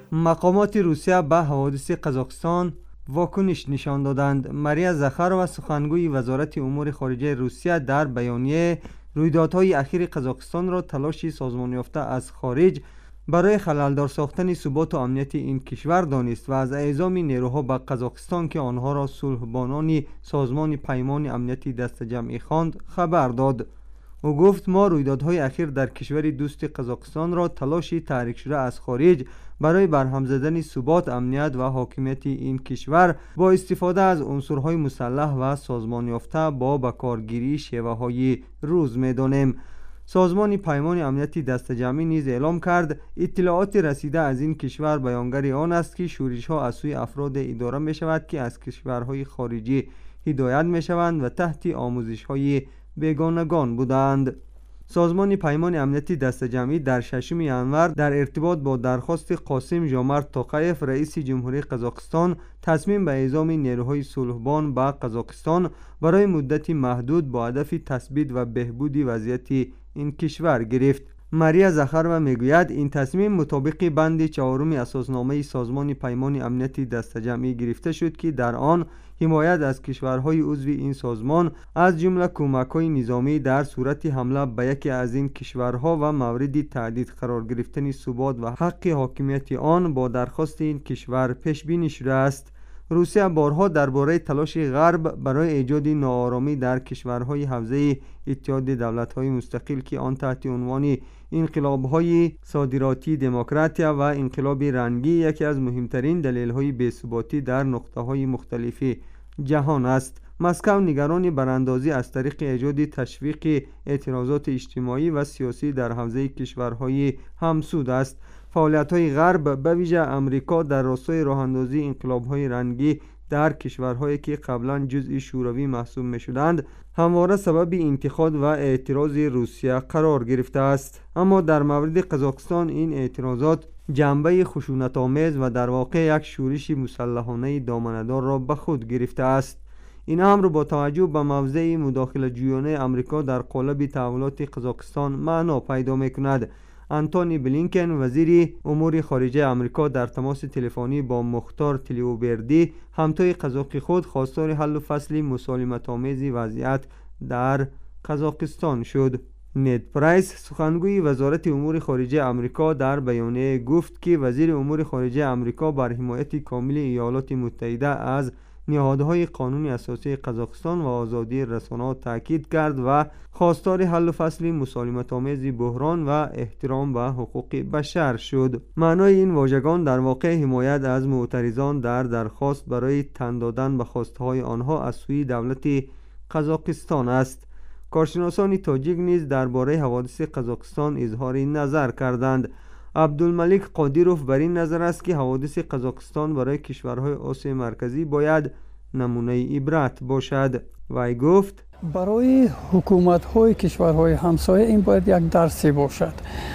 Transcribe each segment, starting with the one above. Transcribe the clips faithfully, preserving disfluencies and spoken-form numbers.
مقامات روسیه به حوادث قزاقستان واکنش نشان دادند. ماریا زخارова سخنگوی وزارت امور خارجه روسیه در بیانیه رویدادهای اخیر قزاقستان را تلاش سازمان یافته از خارج برای خللدار ساختن ثبات و امنیت این کشور دانست و از اعزام نیروها به قزاقستان که آنها را صلحبانان سازمان پیمان امنیتی دست جمعی خواند خبر داد. او گفت ما رویدادهای اخیر در کشور دوست قزاقستان را تلاشی تحریک شده از خارج برای برهم زدن ثبات، امنیت و حاکمیت این کشور با استفاده از عنصرهای مسلح و سازمان یافته با بکارگیری شیوه‌های روز می‌دانیم. سازمان پیمان امنیتی دست جمعی نیز اعلام کرد اطلاعات رسیده از این کشور بیانگر آن است که شورش‌ها از سوی افراد اداره می‌شود که از کشورهای خارجی هدایت می‌شوند و تحت آموزش‌های بیگانگان بودند. سازمان پیمان امنیتی دست جمعی در ششم ژانویه در ارتباط با درخواست قاسم ژامارت توقایف رئیس جمهوری قزاقستان تصمیم به اعزام نیروهای صلحبان به قزاقستان برای مدتی محدود با هدف تثبیت و بهبود وضعیت این کشور گرفت. ماریا زخارova میگوید این تصمیم مطابق بند چهارم اساسنامه سازمان پیمان امنیتی دست جمعی گرفته شد که در آن حمایت از کشورهای عضو این سازمان از جمله کمک‌های نظامی در صورت حمله به یکی از این کشورها و مورد تهدید قرار گرفتن ثبات و حق حاکمیت آن با درخواست این کشور پیش بینی شده است. روسیه بارها درباره تلاش غرب برای ایجاد ناآرامی در کشورهای حوزه اتحاد دولت‌های مستقل که آن تحت عنوان انقلاب‌های صادراتی دموکراتیا و انقلاب رنگی یکی از مهمترین دلایل بی‌ثباتی در نقطه‌های مختلف جهان است. مسکو نگران براندازی از طریق ایجاد تشویق اعتراضات اجتماعی و سیاسی در حوزه کشورهای همسود است. فعالیت‌های غرب به ویژه امریکا در راستای راه‌اندازی انقلاب‌های رنگی در کشورهایی که قبلا جزء شوروی محسوب می‌شدند همواره سبب انتقاد و اعتراض روسیه قرار گرفته است. اما در مورد قزاقستان این اعتراضات جنبه خشونت‌آمیز و در واقع یک شورش مسلحانه دامنه‌دار را به خود گرفته است. این امر با توجه به موضع مداخله جویانه امریکا در قالب تحولات قزاقستان معنا پیدا می‌کند. آنتونی بلینکن وزیر امور خارجه امریکا در تماس تلفنی با مختار تلیوبردی همتای قزاق خود خواستار حل و فصل مسالمت‌آمیز وضعیت در قزاقستان شد. نید پرایس سخنگوی وزارت امور خارجه امریکا در بیانیه گفت که وزیر امور خارجه امریکا بر حمایت کامل ایالات متحده از نهادهای قانونی اساسی قزاقستان و آزادی رسانه‌ها تاکید کرد و خواستار حل و فصل مسالمت‌آمیز بحران و احترام به حقوق بشر شد. معنای این واژگان در واقع حمایت از معترضان در درخواست برای تن دادن به خواستهای آنها از سوی دولت قزاقستان است. کارشناسان تاجیک نیز درباره حوادث قزاقستان اظهار نظر کردند. عبدالملک قادیروف بر این نظر است که حوادث قزاقستان برای کشورهای آسیای مرکزی باید نمونه عبرت باشد. وی گفت برای حکومت‌های کشورهای همسایه این باید یک درسی باشد.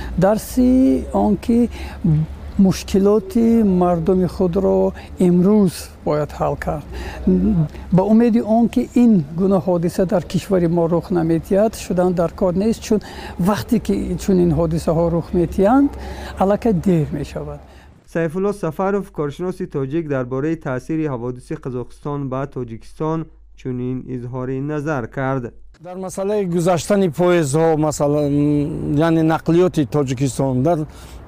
درسی آنکه مشکلات مردم خود را امروز باید حل کرد. با امید آنکه این گونه حادثه در کشور ما رخ نمی‌دهد شدن در کار نیست، چون وقتی که چون این حادثه ها رخ می‌دهند الکی دیر می‌شود. سیف الله سفروف کارشناس تاجیک درباره تاثیر حوادث قزاقستان به تاجیکستان چنین اظهار نظر کرد. در مسئله گذشتن پویزها، مثلا یعنی نقلیات تاجیکستان، در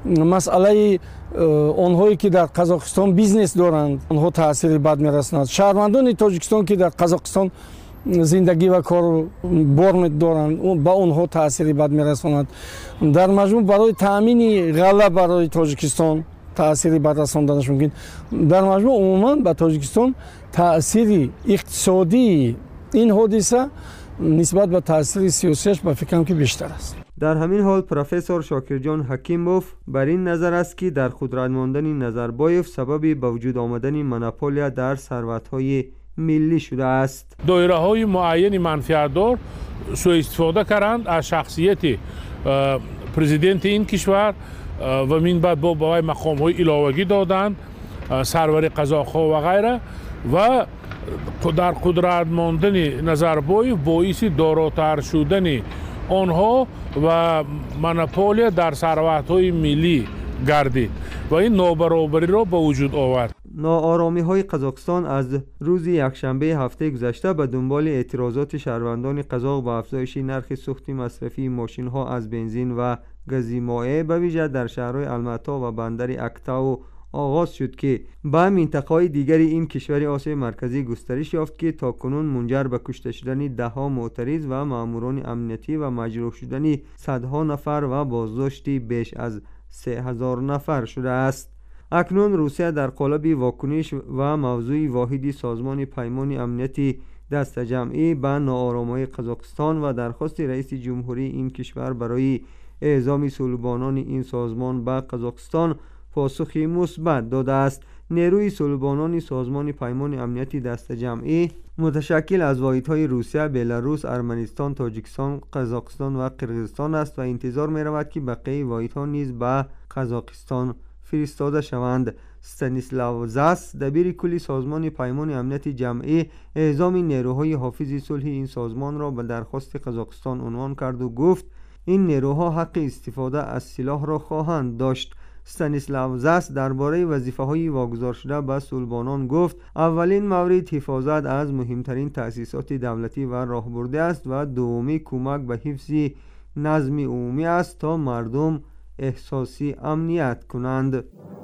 مسئله آنهایی که در قزاقستان بیزنس دارند آنها تاثیر بد می‌رساند. شهروندان تاجیکستان که در قزاقستان زندگی و کار بار دارند با آنها تاثیر بد می‌رساند. در مجموع برای تامین غله برای تاجیکستان تاثیر بد رساندنش ممکن. در مجموع عموما به تاجیکستان تاثیر اقتصادی این حادثه نسبت به تاثیر سیاسیش به فکرم که بیشتر است. در همین حال پروفسور شاکرجان حکیموف بر این نظر است که در قدرت ماندن نظربایف سبب به وجود آمدن مونوپولیا در ثروت‌های ملی شده است. دایره‌های معین منفعت‌دار سوء استفاده کردند از شخصیت پرزیدنت این کشور و من بعد با بای مقام‌های علاوگی دادند، سرور قزاق‌ها و غیره، و در قدرت ماندن نظربایف باعث داراتر شدن آنها و مونوپولیا در ثروت‌های ملی گردید و این نابرابری را به وجود آورد. ناآرامی های قزاقستان از روز یکشنبه هفته گذشته به دنبال اعتراضات شهروندان قزاق به افزایش نرخ سوخت مصرفی ماشین ها از بنزین و گازی مایع به ویژه در شهرهای الماتا و بندر اکتاو آغاز شد که به منطقه‌های دیگری این کشور آسیای مرکزی گسترش یافت که تاکنون منجر به کشته شدن ده‌ها معترض و ماموران امنیتی و مجروح شدن صدها نفر و بازداشت بیش از سه هزار نفر شده است. اکنون روسیه در قالب واکنش و موضوع واحدی سازمان پیمان امنیتی دست جمعی به ناآرامی قزاقستان و درخواست رئیس جمهوری این کشور برای اعزام صلبانان این سازمان به قزاقستان پاسخی مثبت داده است. نیروی صلبانان سازمان پیمان امنیتی دست جمعی متشکل از واحدهای روسیه، بلاروس، ارمنستان، تاجیکستان، قزاقستان و قرقیزستان است و انتظار می رود که بقیه واحدها نیز به قزاقستان فرستاده شوند. استانیسلاو زاس دبیر کلی سازمان پیمان امنیتی جمعی اعزام نیروهای حافظ صلح این سازمان را به درخواست قزاقستان عنوان کرد و گفت این نیروها حق استفاده از سلاح را خواهند داشت. استانیسلاو زاس درباره وظیفه‌های واگذار شده به صلبانان گفت اولین مورد حفاظت از مهمترین تأسیسات دولتی و راهبرده است و دومی کمک به حفظ نظم عمومی است تا مردم احساسی امنیت کنند.